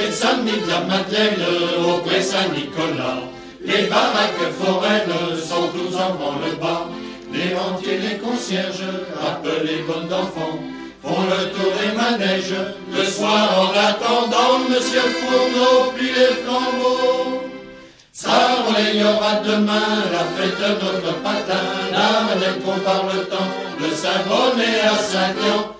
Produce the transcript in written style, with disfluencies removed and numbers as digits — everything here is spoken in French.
C'est samedi de la Madeleine au Pré Saint-Nicolas. Les baraques foraines sont tous en branle-bas. Les rentiers, les concierges, appelés bonnes d'enfants, font le tour des manèges, le soir en attendant Monsieur Fourneau puis les flambeaux. Ça relayera demain la fête de notre patin, la manette qu'on parle tant, le Saint-Bonnet à Saint-Clan.